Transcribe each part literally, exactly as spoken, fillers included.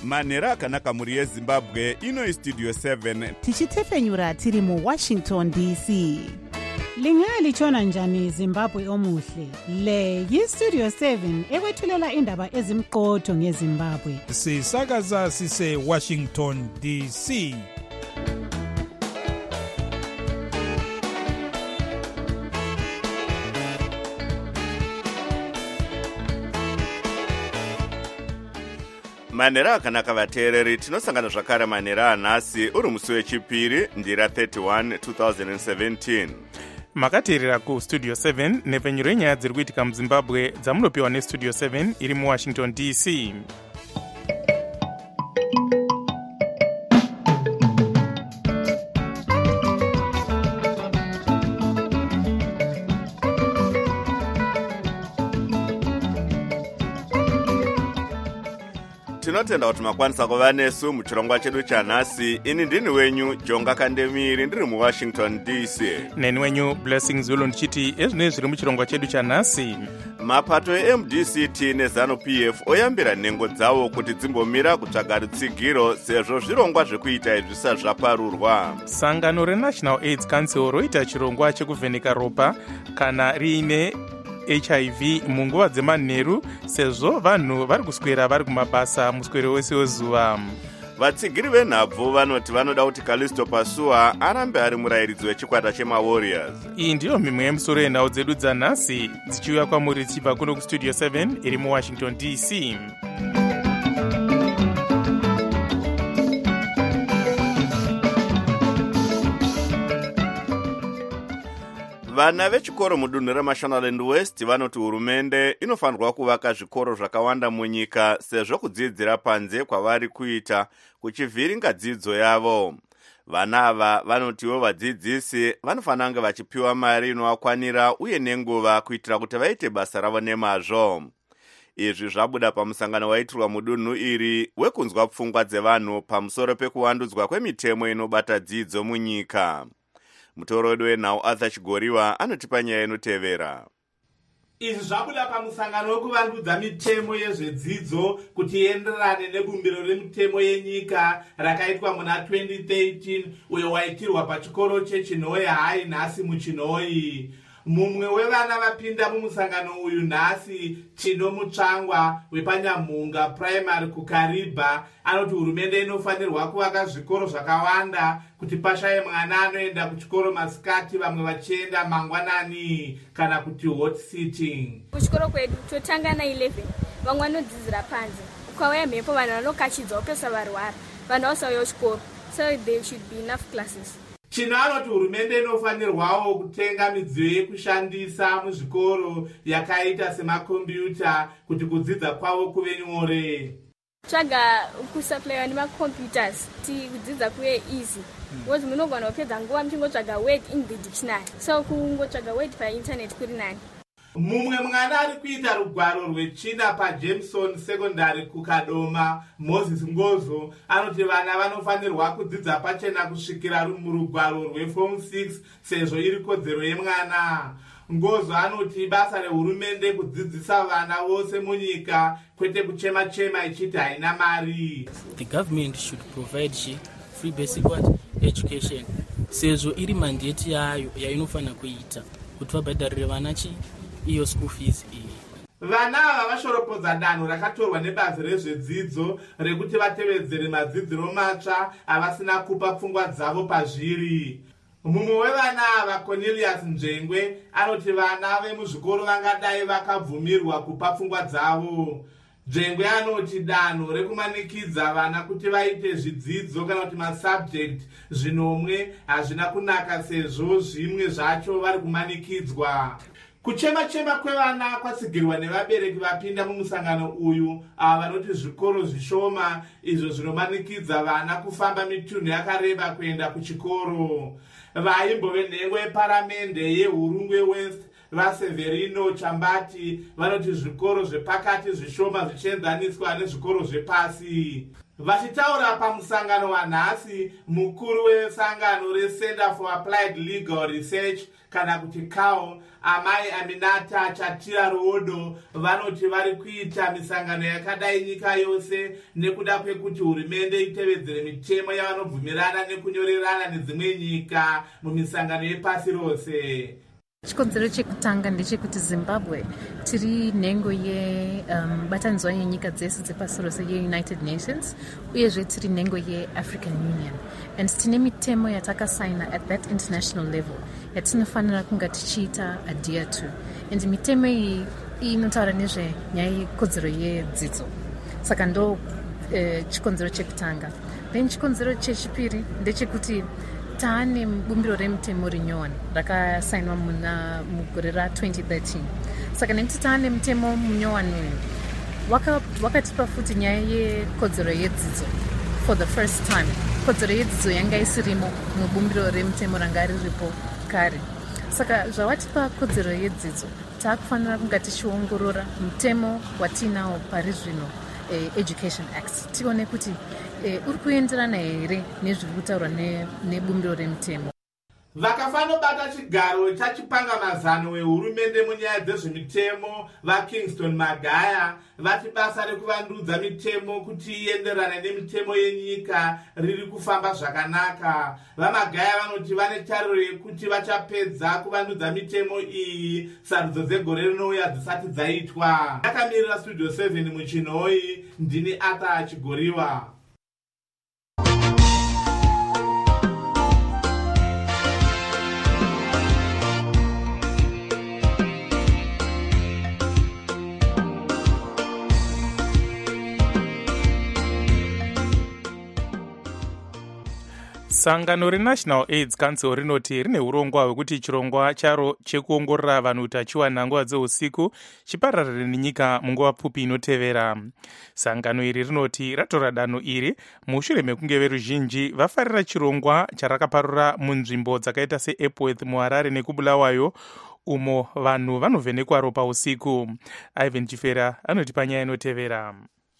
manhero akanaka muri yezimbabwe. Ino istudio seven tichitefenyura tiri mu Washington D C. Lingalitshona njani Zimbabwe omuhle? Le yistudio seven ekwethulela indaba ezimqotho ngeZimbabwe. Sisakaza sise Washington D C. manhero akanaka vateereri, tinosangana zvakare manhero anhasi uri musi wechipiri ndira thirty-one two thousand seventeen. makateerera kustudio seven nepfenyuro yenyaya dziri kuitika muzimbabwe dzamunopiwa nestudio seven iri muwashington D C. tinotenda kuti makwanisa kuva nesu muchirongwa chedu chanhasi. Ini ndini wenyu Jonga Kandemiri ndiri muwashington D C. neni wenyu Blessing Zulu ndichiti ezvinoi zviri muchirongwa chedu chanhasi. mapato e-M D C T nezanu P F oyambira nhengo dzavo kuti dzimbomira kutsvaga rutsigiro sezvo zvirongwa zvekuita izvi zvisati zvaparurwa. sangano reNational AIDS Council roita chirongwa chekuvheneka ropa kana riine H I V munguva dzemanheru sezvo vanhu vari kuswera vari kumabasa muswero wese wezuva. vatsigiri venhabvu vanoti vanoda kuti Callisto Pasua arambe ari murayiridzi wechikwata chemawarriors. iyi ndiyo mimwe yemusoro yenhau dzedu dzanhasi dzichiuya kwamuri tichibva kuno kustudio seven iri muwashington D C. vana vechikoro mudunhu reMashonaland West vanoti hurumende inofanirwa kuvaka zvikoro zvakawanda munyika sezvo kudzidzira panze kwavari kuita kuchivhiringa dzidzo yavo. vana ava vanotiwo vadzidzisi vanofanira kunge vachipiwa mari inovakwanira uye nenguva kuitira kuti vaite basa ravo nemazvo. izvi zvabuda pamusangano waitirwa mudunhu iri wekunzwa pfungwa dzevanhu pamusoro pekuwandudzwa kwemitemo inobata dzidzo munyika. mutoro wedu wenhau Arthur Chigoriwa anotipa nyaya inotevera. izvi zvabuda pamusangano wekuvandudza mitemo yezvedzidzo kuti ienderane nebumbiro remitemo yenyika rakaitwa muna twenty thirteen uyo waitirwa pachikoro chechinhoi hai nhasi muchinhoi. mumwe wevana vapinda mumusangano uyu nhasi Chino Mutsvangwa wepanyamunga primary kuKariba anoti hurumende inofanirwa kuvaka zvikoro zvakawanda kuti pashaye mwana anoenda kuchikoro masikati vamwe vachienda mangwanani kana kuti hot sitting. kuchikoro kwedu totanga na eleven vamwe vanodzidzira panze ukauya mhepo vanhu vanokachidza upesa varwara vanhu vasauya kuchikoro, so there should be enough classes. Chino anoti hurumende inofanirwawo kutenga midziyo yekushandisa muzvikoro yakaita semakombiyuta kuti kudzidza kwavo kuve nyore. tsvaga kusupplywa nemacomputers kuti kudzidza kuve easy because munogona kupedza nguva muchingotsvaga word in the dictionary, so kungotsvaga word painternet kuri nani. mumwe mwana ari kuita rugwaro rwechina paJameson Secondary kuKadoma Moses Ngozo anoti vana vanofanirwa kudzidza pachena kusvikira murugwaro rweform six sezvo iri kodzero yemwana. Ngozo anoti basa rehurumende kudzidzisa vana vose munyika kwete kuchema chema ichiti haina mari. The government should provide free basic what education sezvo iri mandate yayo yainofanira kuita kuti vabhadharire vana chi iyo school fees iyi. vana ava vashoropodza danho rakatorwa nebazi rezvedzidzo rekuti vatevedzere madzidziro matsva avasina kupa pfungwa dzavo pazviri. mumwe wevana ava Cornelius Nzvengwe anoti vana vemuzvikoro vangadai vakabvumirwa kupa pfungwa dzavo. Nzvengwe anoti danho rekumanikidza vana kuti vaite zvidzidzo kana kuti masubject zvinomwe hazvina kunaka sezvo zvimwe zvacho vari kumanikidzwa. kuchema-chema kwevana kwatsigirwa nevabereki vapinda mumusangano uyu ava vanoti zvikoro zvishoma izvo zvinomanikidza vana kufamba mitunhu yakareba kuenda kuchikoro. vaimbove nhengo yeparamende yeHurungwe West vaSeverino Chambati vanoti zvikoro zvepakati zvishoma zvichienzaniswa nezvikoro zvepasi. Vachitaura pamusangano wanhasi, mukuru wesangano reCenter for Applied Legal Research kana kuti C A O, amai Aminata Chatira Ruodo, vanoti vari kuita misangano yakadai nyika yose nekuda kwekuti hurumende itevedzere mitemo yavanobvumirana nekunyorerana nedzimwe nyika mumisangano yepasi rose. Chikonzero chekutanga ndechekuti Zimbabwe tiri nhengo yebatanidzwa um, yenyika dzese dzepasi rose yeUnited Nations, uyezve tiri nhengo yeAfrican Union, and tine mitemo yatakasaina at that international level yatinofanira kunga tichiita adhere to, and mitemo iyi inotaura nezvenyaya yekodzero yedzidzo. Saka ndo uh, chikonzero chekutanga. Then chikonzero chechipiri ndechekuti taane bumbiro remutemo rinyowani rakasainwa muna mugore ra twenty thirteen. Saka nekuti taane mutemo munyowani uyu wakatipa futi nyaya yekodzero yedzidzo for the first time. Kodzero yedzidzo yanga isirimo mubumbiro remutemo ranga riripo kare. Saka zvawatipa kodzero yedzidzo taakufanira kunga tichiongorora mutemo watinawo pari zvino, eh, Education Act, tione kuti eh, uri kuenderana here nezviri kutaurwa nebumbiro remutemo. Vakafanobata chigaro chachipangamazano wehurumende munyaya dzezvemitemo vaKingston Magaya vati basa rekuvandudza mitemo kuti ienderane nemitemo yenyika riri kufamba zvakanaka. VaMagaya vanoti vane tariro yekuti vachapedza kuvandudza mitemo iyi sarudzo dzegore rinouya dzisati dzaitwa. Akamirira Studio seven muChinoi, ndini Ata Chigoriwa. Sangano reNational AIDS Council rinoti rine urongwa hwekuti chirongwa charo chekuongorora vanhu utachiwana nguva dzeusiku chipararire nenyika munguva pfupi inotevera. Sangano iri rinoti ratora danho iri mushure mekunge veruzhinji vafarira chirongwa charakaparura munzvimbo dzakaita seEpworth, muHarare nekuBulawayo, umo vanhu vanovhenekwa ropa usiku. Ivan Chifera anoti panyaya inotevera.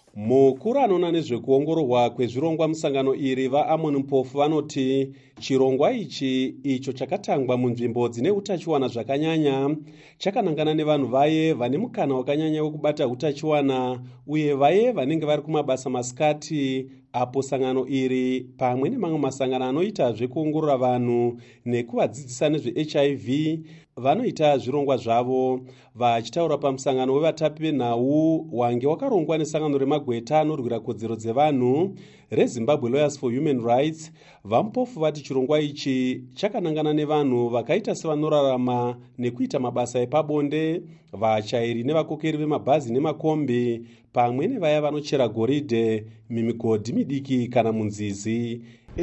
Mukuru anoona nezvekuongororwa kwezvirongwa musangano iri vaAmon Mpofu vanoti chirongwa ichi icho chakatangwa munzvimbo dzine utachiwana zvakanyanya chakanangana nevanhu vaye vane mukana wakanyanya wekubata utachiwana uye vaye vanenge vari kumabasa masikati, apo sangano iri pamwe nemamwe masangano anoita zvekuongorora vanhu nekuvadzidzisa nezveH I V vanoita zvirongwa zvavo. Vachitaura pamusangano wevatapi venhau wange wakarongwa nesangano remagweta anorwira kodzero dzevanhu reZimbabwe Lawyers for Human Rights, vaMpofu vati chirongwa ichi chakanangana nevanhu vakaita sevanorarama nekuita mabasa epabonde, vachairi nevakokeri vemabhazi nemakombi, pamwe nevaya vanochera goridhe mimigodhi midiki kana munzizi.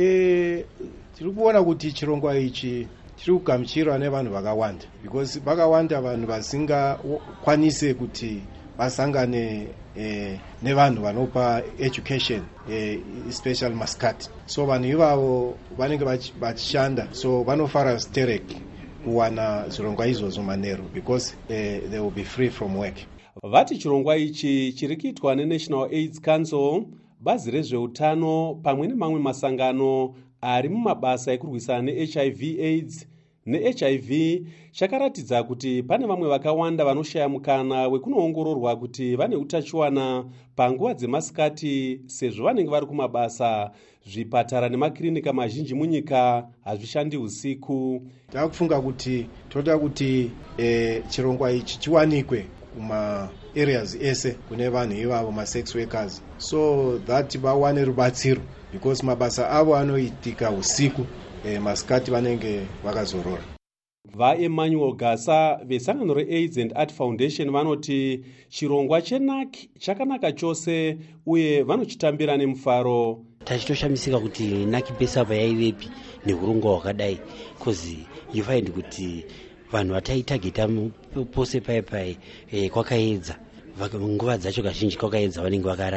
E, tiri kuona kuti chirongwa ichi chiri kugamuchirwa nevanhu vakawanda, because vakawanda vanhu vasingakwanise kuti vasangane eh, nevanhu vanopa education eh, special mascot. So vanhu ivavo vanenge vachishanda, so vanofara stereki kuwana zvirongwa izvozvo manheru, because eh, they will be free from work. Vati chirongwa ichi chiri kuitwa neNational AIDS Council, bazi rezveutano pamwe nemamwe masangano ari mumabasa ekurwisana neH I V AIDS neH I V chakaratidza kuti pane vamwe vakawanda vanoshaya mukana wekunoongororwa kuti vane utachiwana panguva dzemasikati, sezvo vanenge vari kumabasa. Zvipatara nemakirinika mazhinji munyika hazvishandi usiku. Takufunga kuti toda kuti eh, chirongwa ichi chiwanikwe kuma areas ese kune vanhu ivavo masex workers, so that vawane rubatsiro, because mabasa avo anoitika usiku, eh, masikati vanenge vakazorora. VaEmmanuel Gasa vesangano reAIDS and Art Foundation vanoti chirongwa cheNAC chakanaka chose uye vanochitambira nemufaro. Tachitoshamisika kuti NAC pesa apa yaivepi neurongwa hwakadai, because you find kuti vanhu vataitageta pose pai pai eh, kwakaedza nguva dzacho kazhinji kwakaedza vanenge vakarara.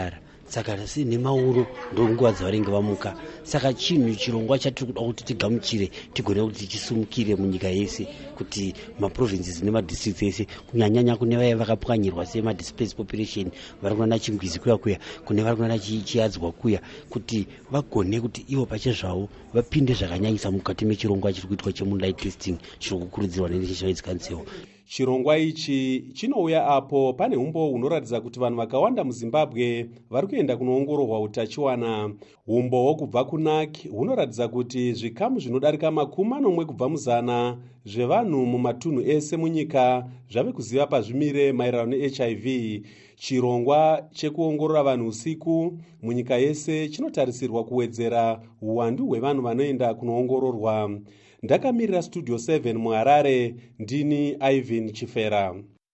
saka sine mauro ndonguva dzavanenge vamuka. Saka chinhu chirongwa chatiri kuda kuti tigamuchire tigone kuti chisumukire munyika yese, kuti maprovinces nemadistricts ese kunyanyanya kune vaya vakapwanyirwa semadisplaced population vari kunana chingwizi kuya kuya, kune vari kunana chiadzwa kuya, kuti vagone kuti ivo pache zvavo vapinde zvakanyanyisa mukati mechirongwa chiri kuitwa chemoonlight testing chiri kukurudzirwa nenational AIDS Council. Chirongwa ichi chinouya apo pane umbo hunoratidza kuti vanhu vakawanda muZimbabwe vari kuenda kunoongororwa utachiwana. Umbo hwokubva kuNac hunoratidza kuti zvikamu zvinodarika makumi manomwe kubva muzana zvevanhu mumatunhu ese munyika zvave kuziva pazvimire maererano neH I V. Chirongwa chekuongorora vanhu usiku munyika yese chinotarisirwa kuwedzera uwandu hwevanhu vanoenda kunoongororwa. Ndakamirira Studio seven muHarare, ndini Ivan Chifera.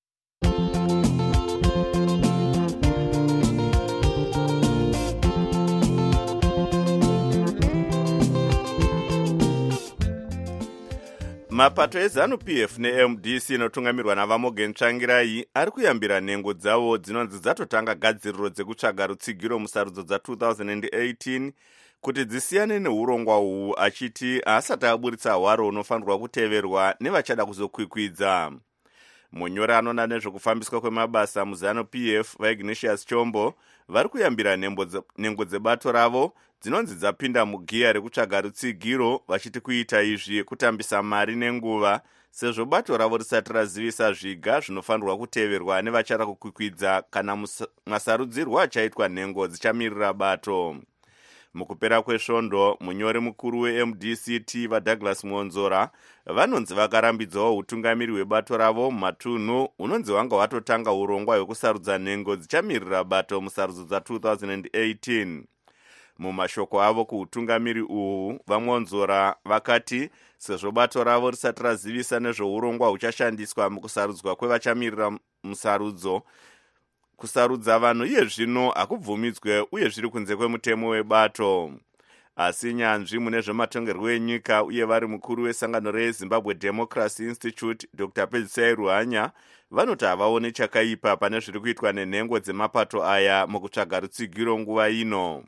Mapato eZanu-P F ne-M D C inotungamirwa naVamogen Tsvangirai ari kuyambira nhengo dzavo dzinonzi dzatotanga gadziriro dzekutsvaga rutsigiro musarudzo dza-twenty eighteen kuti dzisiyane neurongwa uhu, achiti asati aburitsa hwaro unofanirwa kuteverwa nevachada kuzokwikwidza. Munyori anoona nezvekufambiswa kwemabasa muZanu-P F vaIgnatius Chombo vari kuyambira nhengo dzebato ravo dzinonzi dzapinda mugiya rekutsvaga rutsigiro, vachiti kuita izvi kutambisa mari nenguva, sezvo bato ravo risati razivisa zviga zvinofanirwa kuteverwa nevachada kukwikwidza kana masarudzirwo achaitwa nhengo dzichamirira bato. Mukupera kwesvondo, munyori mukuru we-M D C T vaDouglas Muonzora vanonzi vakarambidzawo utungamiri hwebato ravo mumatunhu unonzi wanga watotanga urongwa hwekusarudza nhengo dzichamirira bato musarudzo dza-twenty eighteen. Mumashoko avo kuutungamiri uhu, vaMuonzora vakati sezvo bato ravo risati razivisa nezvourongwa huchashandiswa mukusarudzwa kwevachamirira musarudzo, kusarudza vanhu iye zvino hakubvumidzwe uye zviri kunze kwemutemo webato. Asi nyanzvi mune zvematongerwo enyika uye vari mukuru wesangano reZimbabwe Democracy Institute Doctor Pedzisai Ruhanya vanoti havaone chakaipa pane zviri kuitwa nenhengo dzemapato aya mukutsvaga rutsigiro nguva ino.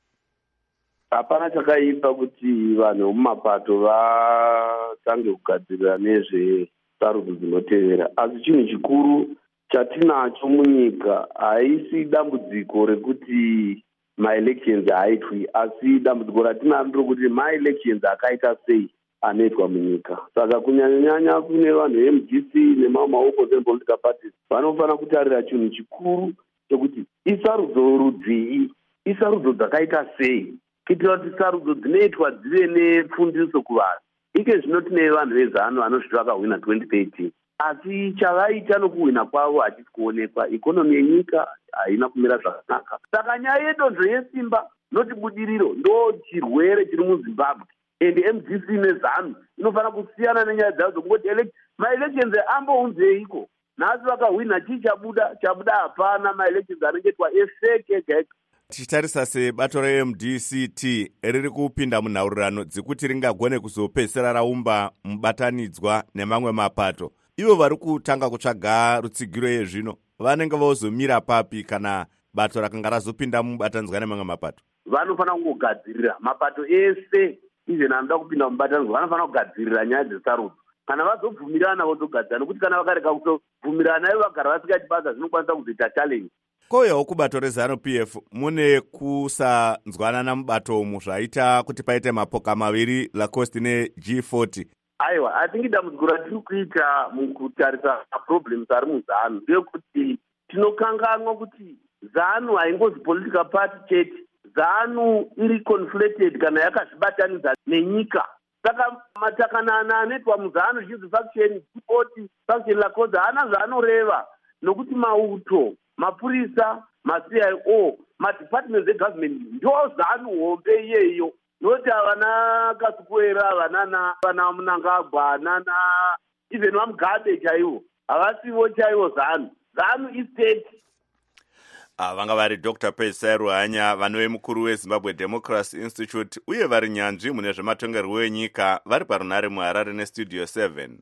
Hapana chakaipa kuti vanhu mumapato vatange kugadzirira nezvesarudzo dzinotevera, asi chinhu chikuru chatinacho munyika haisi dambudziko rekuti maelections haaitwi, asi dambudziko ratinaro rokuti maelections akaita sei anoitwa munyika. Saka kunyanyanyanya kune vanhu ve-M D C nemamwe maopposition political parties vanofanira kutarira chinhu chikuru chokuti isarudzo rudzii, isarudzo dzakaita sei, kuitira kuti sarudzo dzinoitwa dzive nepfundiso kuvanhu. Ike zvino tine vanhu vezano vanozviti vakahwina twenty thirteen, asi chavaita nokuhwina kwavo hachisi kuonekwa. Ikonomi yenyika haina kumira zvakanaka. Saka nyaya yedonzvo yesimba notibudiriro ndo chirwere chiri muZimbabwe, and M D C nezanu inofanira kusiyana nenyaya dzavo dzokungoti maelections ambounzeiko, nhasi vakahwina chii chabuda? Chabuda hapana, maelections anengetwa efeke ega. Tichitarisa sebato re-M D C T riri kupinda munhaurirano dzekuti ringagone kuzopedzisira raumba mubatanidzwa nemamwe mapato, ivo vari kutanga kutsvaga rutsigiro yezvino vanenge vozomira papi kana bato rakanga razopinda mubatanidzwa nemamwe mapato? Vanofanira kungogadzirira mapato ese, even anoda kupinda mubatanidzwa vanofanira kugadzirira nyaya dzesarudzo. Kana vazobvumirana vozogadzirira, nokuti kana vakareka kuzobvumirana ivo vagara vasikaiti basa zvinokwanisa kuzoita challenge. Koyawo kubato reZanu-P F mune kusanzwanana mubato umu zvaita kuti paite mapoka maviri, Lacoste neG forty. Aiwa, I think dambudziko ratiri kuita mukutarisa problems ari muZanu ndeyekuti tinokanganwa kuti ZANU haingozi political party chete, ZANU iri conflated kana yakazvibatanidza nenyika. Saka matakanana anoitwa muZANU zvinzi faction G forty, faction Lacoste haana zvaanoreva, nokuti mauto, mapurisa, ma-C I O, ma-departments egovernment ndo ZANU hombe iyeyo. Noti havana Kasukwera, havana Munangagwa, havana even vaMugabe chaivo, havasivo chaivo ZANU. ZANU istate. Vanga vari Doctor Pedzisai Ruhanya, vanove mukuru weZimbabwe Democracy Institute uye vari nyanzvi mune zvematongerwo enyika, vari parunare muHarare neStudio seven.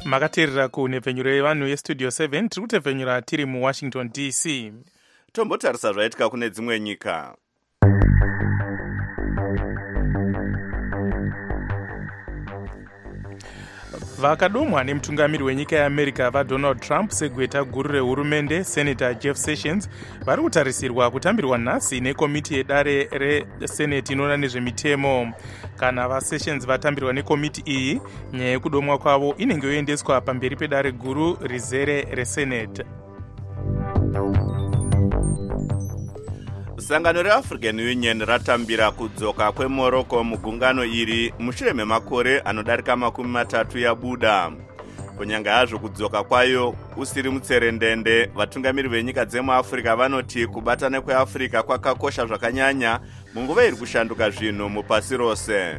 makateerera kunhepfenyuro yevanhu yestudio seven tiri kutepfenyura tiri muwashington D C. tombotarisa zvaitika kune dzimwe nyika. vakadomwa nemutungamiri wenyika yeamerica vadonald trump segweta guru rehurumende senator Jeff Sessions vari kutarisirwa kutambirwa nhasi nekomiti yedare reseneti inoona nezvemitemo. kana vaSessions vatambirwa nekomiti iyi, nyaya yekudomwa kwavo inenge yoendeswa pamberi pedare guru rizere reseneti. sangano reafrican union ratambira kudzoka kwemorocco mugungano iri mushure memakore anodarika makumi matatu yabuda. kunyanga yazvo kudzoka kwayo usiri mutserendende, vatungamiri venyika dzemuafrica vanoti kubatana kweafrica kwakakosha zvakanyanya munguva iri kushanduka zvinhu mupasi rose.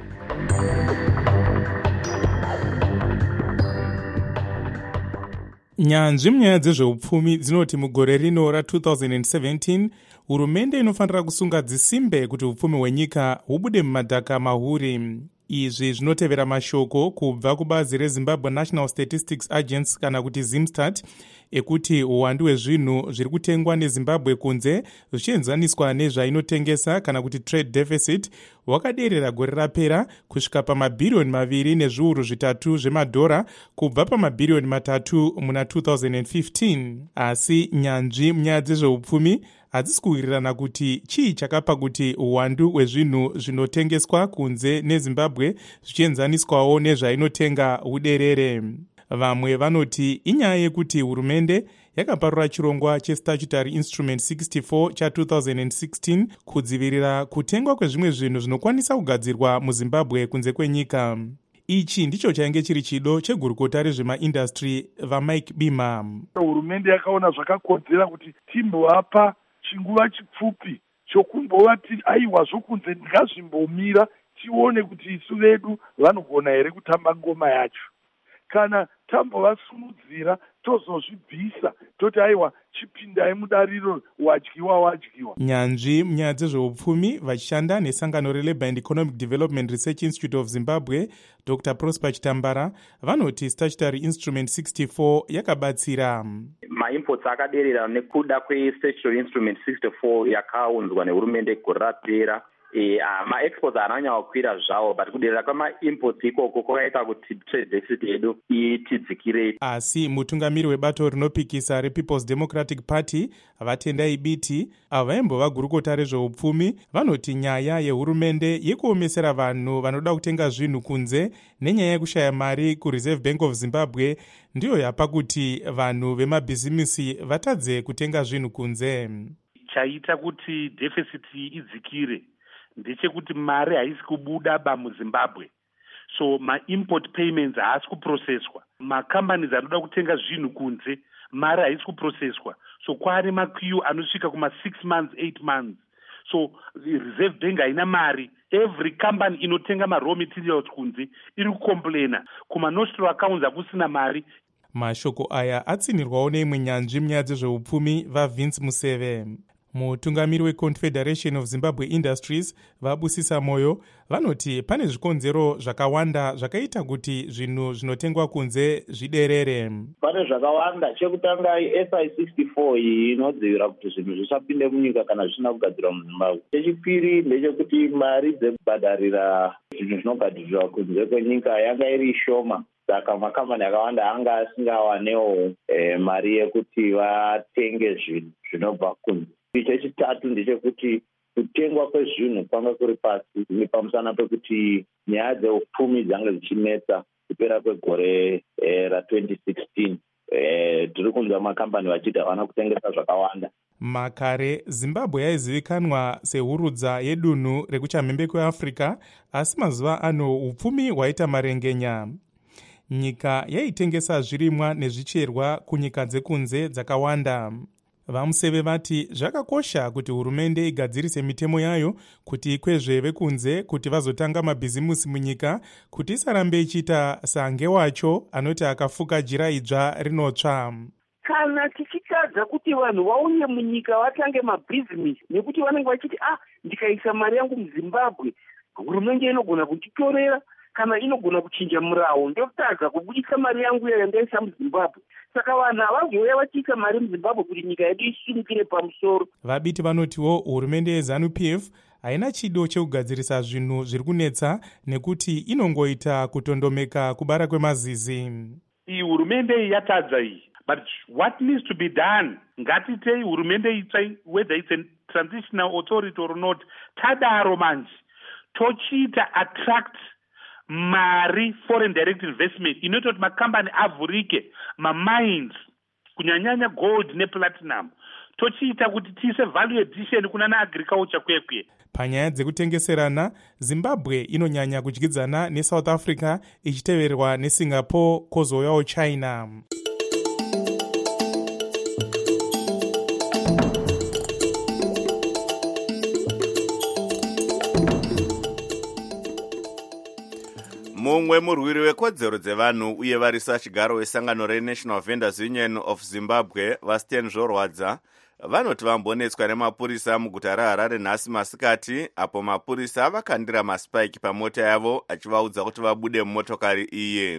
nyanzvi munyaya dzezveupfumi dzinoti mugore rino ra-twenty seventeen hurumende inofanira kusunga dzisimbe kuti upfumi hwenyika hubude mumadhaka mahuri. izvi zvinotevera mashoko kubva kubazi rezimbabwe national statistics agency kana kuti zimstat ekuti uwandu hwezvinhu zviri kutengwa nezimbabwe kunze zvichienzaniswa nezvainotengesa kana kuti trade deficit hwakaderera gore rapera kusvika pamabhiriyoni maviri nezviuru zvitatu zvemadhora kubva pamabhiriyoni matatu muna twenty fifteen. asi nyanzvi munyaya dzezveupfumi hadzisi kuwirirana kuti chii chakapa kuti uwandu hwezvinhu zvinotengeswa kunze nezimbabwe zvichienzaniswawo nezvainotenga uderere. vamwe vanoti inyaya yekuti hurumende yakaparura chirongwa chestatutory instrument sixty-four cha-twenty sixteen kudzivirira kutengwa kwezvimwe zvinhu zvinokwanisa kugadzirwa muzimbabwe kunze kwenyika. ichi ndicho chainge chiri chido chegurukota rezvemaindastry vaMike Bima. hurumende yakaona zvakakodzera kuti timbovapa chinguva chipfupi chokumbova ti aiwa zvokunze ndingazvimbomira tione kuti isu vedu vanogona here kutamba ngoma yacho. kana tambovasumudzira tozozvibvisa toti aiwa chipindai mudariro wadyiwa wadyiwa. nyanzvi munyaya dzezveupfumi vachishanda nesangano relabour and economic development research institute of zimbabwe Doctor Prosper Chitambara vanoti statutory instrument sixty-four yakabatsira. maimports akaderera nekuda kwestatutory instrument sixty-four yakaunzwa nehurumende gore rapera. E, uh, maexports ananya kukwira zvawo but kuderera kwamaimports ikoko kwakaita kuti trade deficit yedu itidzikire. asi mutungamiri webato rinopikisa rePeople's Democratic Party vatendai biti avo vaimbova gurukota rezveupfumi vanoti nyaya yehurumende yekuomesera vanhu vanoda kutenga zvinhu kunze nenyaya yekushaya mari kuReserve Bank of Zimbabwe ndiyo yapa kuti vanhu vemabhizimisi vatadze kutenga zvinhu kunze. chaita kuti deficit idzikire ndechekuti mari haisi kubuda ba muZimbabwe, so ma-import payments haasi kuprocesswa. Macompanies anoda kutenga zvinhu kunze mari haisi kuprocesswa, so kwaane makiu anosvika kuma six months eight months. so Reserve Bank haina mari. Every company inotenga ma-raw materials kunze iri kucomplaina kuma-nostro accounts hakusina mari. mashoko aya atsinirwawo neimwe nyanzvi munyaya dzezveupfumi vaVince Museve. mutungamiri weConfederation of Zimbabwe Industries vabusisa moyo vanoti pane zvikonzero zvakawanda zvakaita kuti zvinhu zvinotengwa kunze zviderere. pane zvakawanda. chekutanga S I sixty-four iyi inodzivirira kuti zvinhu zvisapinde munyika kana zvisina kugadzirwa muZimbabwe. chechipiri ndechekuti mari dzekubhadharira zvinhu zvinogadzirwa kunze kwenyika yanga iri shoma, saka makambani akawanda anga asingawanewo e, mari yekuti vatenge zvinhu zvinobva kunze. chechitatu ndechekuti kutengwa kwezvinhu kwanga kuri pasi nepamusana pekuti nyaya dzeupfumi dzanga dzichinetsa kupera kwegore e, ra-twenty sixteen. E, tiri kunzwa makambani vachiti havana kutengesa zvakawanda. makare zimbabwe yaizivikanwa sehurudza yedunhu rekuchamhembe kweafrica, asi mazuva ano upfumi hwaita marengenya. nyika yaitengesa zvirimwa nezvicherwa kunyika dzekunze dzakawanda. vaMuseve vati zvakakosha kuti hurumende igadzirise mitemo yayo kuti ikwezve vekunze kuti vazotanga mabhizimusi munyika, kuti isarambe ichiita sange wacho anoti akafuka jira idzva rinotsva. kana tichitadza kuti vanhu vauye munyika vatange mabhizimisi nekuti vanenge vachiti ah ndikaisa mari yangu muZimbabwe hurumende inogona kuchitorera kana inogona kuchinja murawo ndokutadza kubudisa mari yangu yandaisa muzimbabwe. Saka vanhu havazouya vachiisa mari muzimbabwe kuti nyika yedu isimukire pamusoro. Vabiti vanotiwo hurumende yeZANU-P F haina chido chekugadzirisa zvinhu zviri kunetsa nekuti inongoita kutondomeka kubara kwemazizi. Iyi hurumende iyi yatadza iyi. But what needs to be done? Ngatitei hurumende itsva whether it's a transitional authority or not. Tadaro manje tochiita attract mari foreign direct investment inoita kuti makambani avhurike mamines kunyanyanya gold neplatinum. Tochiita kuti tiise value addition kunana agriculture kwekwe. Panyaya dzekutengeserana, Zimbabwe inonyanya kudyidzana neSouth Africa ichiteverwa neSingapore kozouyawo China. mumwe murwiri wekodzero dzevanhu uye varisa chigaro wesangano reNational Vendors Union of Zimbabwe vaStan Zvorwadza vanoti vambonetswa nemapurisa muguta reHarare nhasi masikati apo mapurisa vakandira maspike pamota yavo achivaudza kuti vabude mumotokari iye.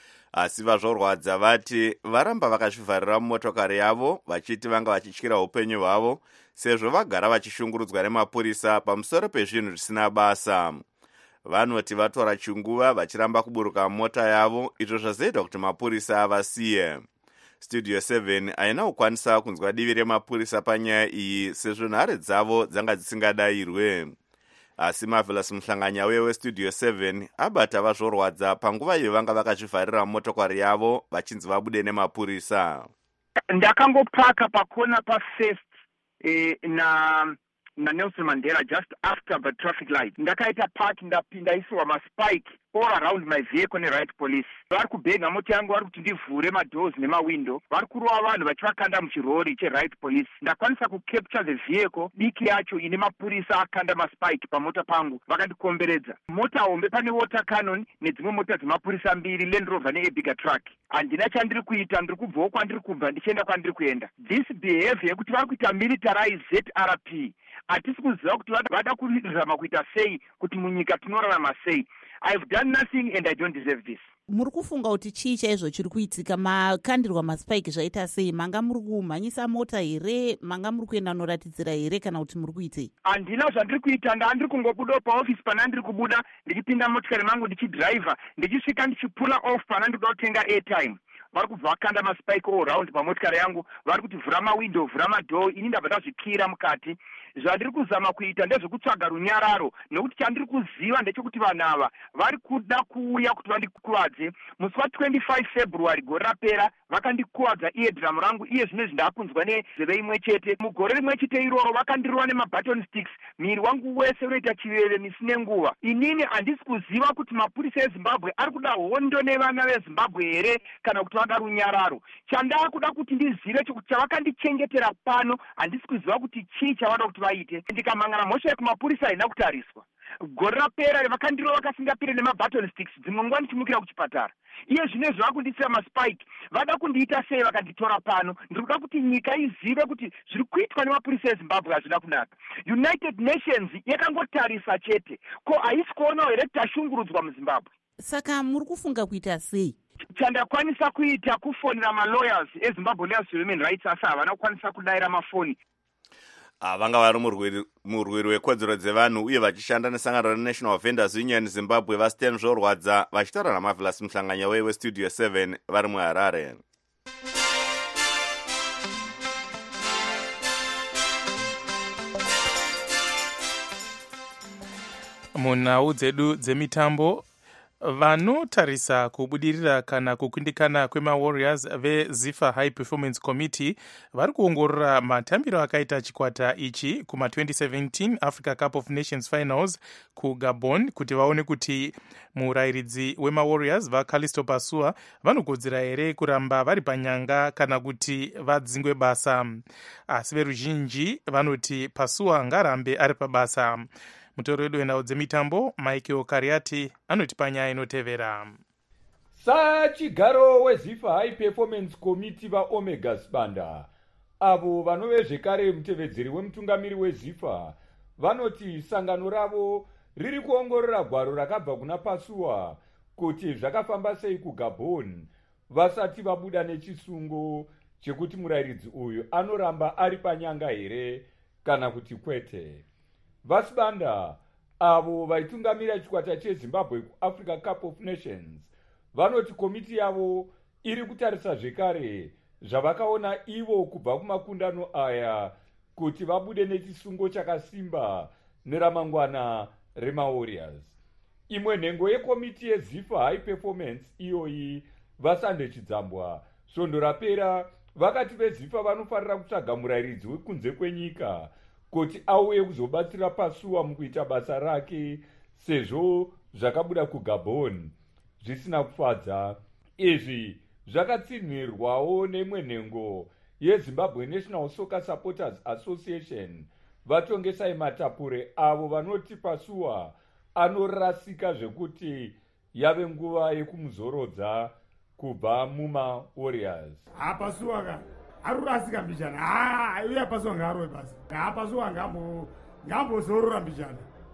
Asi vaZvorwadza vati varamba vakazvivharira mumotokari yavo vachiti vanga vachityira upenyu hwavo sezvo vagara vachishungurudzwa nemapurisa pamusoro pezvinhu zvisina basa. Vanoti vatora chinguva vachiramba kuburuka mota yavo izvo zvazoita kuti mapurisa avasiye. Studio seven haina kukwanisa kunzwa divi remapurisa panyaya iyi sezvo nhare dzavo dzanga dzisingadayirwe. Asi Marvelous Muhlanganya weStudio seven abata vaZvorwadza panguva iyo vanga vakazvivharira motokari yavo vachinzi vabude nemapurisa. Ndakangopaka pakona pa-First eh, na na Nelson Mandela just after the traffic light. Ndakaita park ndapinda isiwa maspike all around my vehicle ne-right police. Vari kubhega mota yangu vari kuti ndivhure madoors nemawindo. Vari kurova vanhu vachivakanda muchirori che-right police. Ndakwanisa kucapture the vehicle diki yacho ine mapurisa akanda maspike pamota pangu vakandikomberedza. Mota hombe pane water cannon nedzimwe mota dzemapurisa mbiri Land Rover neEbiga truck. Handina chandiri kuita, ndiri kubvawo kwandiri kubva ndichienda kwandiri kuenda. This behavior yekuti vari kuita militarize Z R P. Hatisi kuziva kuti vada kurizama kuita sei kuti munyika tinorarama sei. I've done nothing and I don't deserve this. Muri kufunga kuti chii chaizvo chiri kuitika? Makandirwa maspike zvaita sei? Manga muri kumhanyisa mota here? Manga muri kuenda noratidzira here kana kuti muri kuitei? Handina zvandiri kuita, ndandiri kungobuda paofisi pana ndiri kubuda ndichipinda motikari mangu ndichidriver ndichisvika ndichipula off pana ndiri kutenga airtime. Vari kubva vakanda maspike all round pamotikari yangu, vari kuti vhura mawindow, vhura madhoo, ini ndabva ndazvikira mukati. Zvandiri kuzama kuita ndezvekutsvaga runyararo nekuti chandiri kuziva ndechekuti vanhu ava vari kuda kuuya kuti vandikuvadze. Musi wa25 February gore rapera vakandikuvadza iye dhiramu rangu iye zvine zvindakunzwa nenzeve imwe chete. Mugore rimwe chete iroro vakandirova nemabaton sticks, miri wangu wese unoita chiveve misi nenguva. Inini handisi kuziva kuti mapurisa eZimbabwe ari kuda hondo nevana veZimbabwe here kana kuti vada runyararo. Chandakuda kuti ndizive chekuti chavakandichengetera pano handisi kuziva kuti chii chavada kuti vaite. Ndikamangana mhosva yekumapurisa haina kutariswa. Gore rapera vakandirova vakasingapire nemabaton sticks, dzimwe nguva ndichimukira kuchipatara. Iye zvine zvavakundisira maspike vada kundiita sei vakanditora pano. Ndiri kuda kuti nyika izive kuti zviri kuitwa nemapurisa eZimbabwe hazvina kunaka. United Nations yakangotarisa chete, ko haisi kuonawo here tashungurudzwa muZimbabwe. Saka muri kufunga kuita sei? Chandakwanisa kuita kufonera malawyers eZimbabwe Lawyers Human Rights asi havana kukwanisa kudayira mafoni. Vanga vari murwiri wekodzero dzevanhu uye vachishanda nesangano reNational Vendors Union Zimbabwe vaStan Zvorwadza vachitaura naMarvelous Muhlanganya weStudio seven vari muHarare. Munhau dzedu dzemitambo, vanotarisa kubudirira kana kukundikana kwemawarriors veZIFA High Performance Committee vari kuongorora matambiro akaita chikwata ichi kuma twenty seventeen Africa Cup of Nations Finals kuGabon kuti vaone kuti murayiridzi wemawarriors vaCallisto Pasua vanogodzera here kuramba vari panyanga kana kuti vadzingwe basa. Asi veruzhinji vanoti Pasua ngarambe ari pabasa. Mutori wedu wenhau dzemitambo Michael Kariati anoti panyaya inotevera. Sachigaro weZIFA High Performance Committee vaOmega Sibanda avo vanove zvekare mutevedzeri wemutungamiri weZIFA vanoti sangano ravo riri kuongorora gwaro rakabva kuna pasuwa kuti zvakafamba sei kugabon vasati vabuda nechisungo chekuti murayiridzi uyu anoramba ari panyanga here kana kuti kwete. Vasibanda avo vaitungamira chikwata chezimbabwe kuafrica cup of nations vanoti komiti yavo iri kutarisa zvekare zvavakaona ivo kubva kumakundano aya kuti vabude nechisungo chakasimba neramangwana remawarriors. Imwe nhengo yekomiti yezifa high performance iyoyi vasande chidzambwa svondo rapera vakati vezifa vanofanira kutsvaga murayiridzi wekunze kwenyika kuti auye kuzobatsira pasuwa mukuita basa rake sezvo zvakabuda kugabon zvisina kufadza. Izvi zvakatsinhirwawo nemwe nhengo yezimbabwe national soccer supporters association vatongesai matapure avo vanoti pasuwa anorasika zvekuti yave nguva yekumuzorodza kubva muma warriors. Ha pasuwa ka arurasika mbijana ha uya pasuwa ngaro basi ha pasuwa ngambo ngambo zorora mbijana.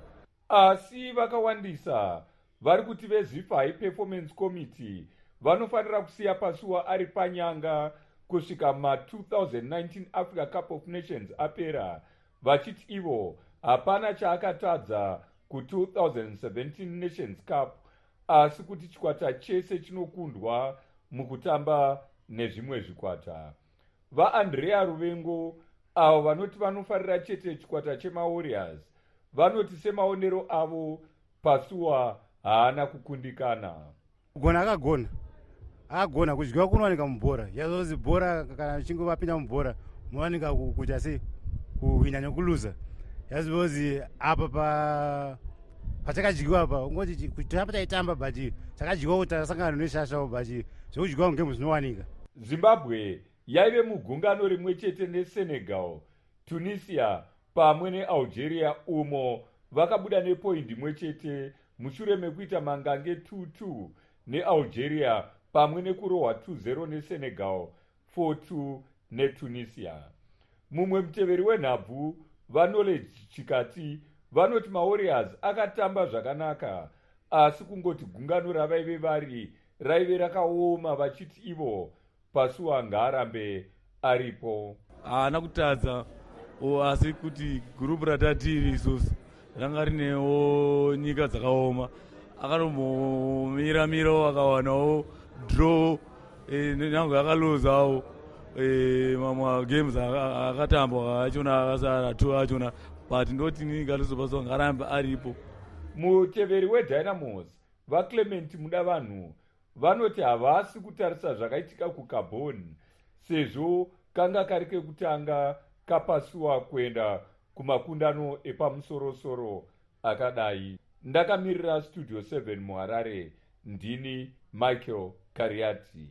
Asi vakawandisa vari kuti vezifa high performance committee vanofanira kusiya pasuwa ari panyanga kusvika ma two thousand nineteen Africa Cup of Nations apera, vachiti ivo hapana chaakatadza ku two thousand seventeen Nations Cup asi kuti chikwata chese chinokundwa mukutamba nezvimwe zvikwata. VaAndrea Ruvengo avo vanoti vanofarira chete chikwata chemawarriors vanoti semaonero avo pasuwa haana kukundikana. Kugona akagona agona kudyiwa kunowanika mubhora yazozi bhora kana chingo vapinda mubhora munowanika kuita sei kuwina nekuluza yazozi apa pa patakadyiwa apa ungoti kutamba taitamba but takadyiwa kuti tasangana neshashawo but zvekudyiwa ngemu zvinowanika. Zimbabwe yaive mugungano rimwe chete neSenegal, Tunisia pamwe neAlgeria umo vakabuda nepoindi imwe chete mushure mekuita mangange two two neAlgeria pamwe nekurohwa two zero neSenegal, four two neTunisia. Mumwe muteveri wenhabvu vaKnowledge Chikati vanoti mawarriors akatamba zvakanaka asi kungoti gungano ravaive vari raive rakaoma vachiti ivo pasuwa ngaarambe aripo. Haana kutadza asi kuti gurupu ratatiri isusu ranga rinewo nyika dzakaoma akanombomira mirawo akawanawo draw nyange akaluzawo mamwe games akatambwa achona akasara two achona but ndoti nyika lizopaswa ngarambe aripo. Muteveri weDynamos vaClement Mudavanhu vanoti havasi kutarisa zvakaitika kuGabon sezvo kanga kari kekutanga kapasuwa kuenda kumakundano epamusorosoro akadai. Ndakamirira Studio seven muHarare, ndini Michael Kariati.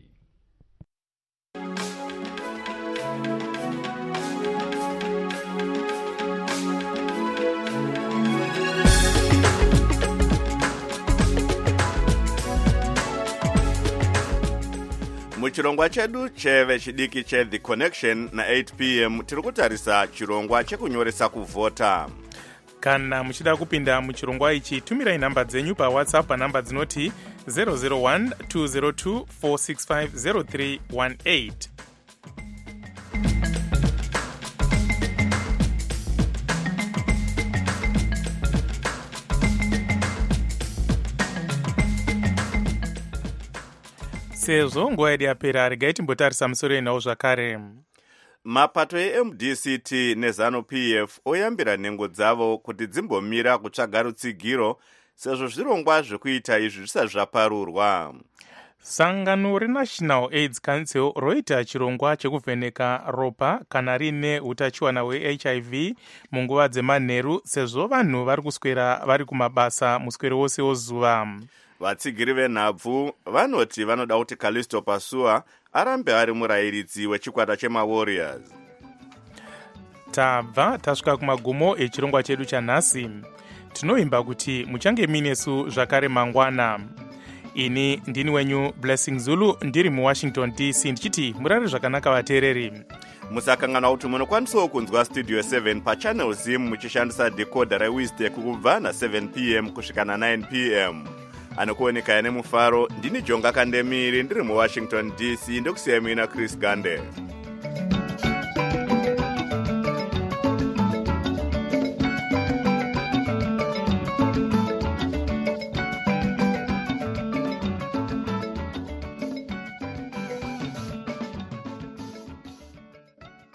Muchirongwa chedu cheve chidiki che The Connection na eight p m tiri kutarisa chirongwa chekunyoresa kuvhota. Kana muchida kupinda muchirongwa ichi tumirai namba dzenyu paWhatsApp panamba dzinoti zero zero one two zero two four six five zero three one eight. Sezvo nguva yedu yapera regai timbotarisa musoro enawo zvakare. Mapato eM D C T neZanu-P F oyambira nhengo dzavo kuti dzimbomira kutsvaga rutsigiro sezvo zvirongwa zvekuita izvi zvisati zvaparurwa. Sangano reNational AIDS Council roita chirongwa chekuvheneka ropa kana rine utachiwana hweH I V munguva dzemanheru sezvo vanhu vari kuswera vari kumabasa muswero wose wozuva. Vatsigiri venhabvu vanoti vanoda kuti Callisto Pasuwa arambe ari murayiridzi wechikwata chemaWarriors. Tabva tasvika kumagumo echirongwa chedu chanhasi. Tinoimba kuti muchange minesu zvakare mangwana. Ini ndini wenyu Blessing Zulu ndiri muWashington D C ndichiti murare zvakanaka vateereri. musakangana kuti munokwanisawo kunzwa studio seven pachannel zim muchishandisa decoder rewistek kubva na-seven p m kusvika na-nine p m anokuonekaya nemufaro ndini jonga kandemiri ndiri muwashington D C ndokusiyamina Chris Gande.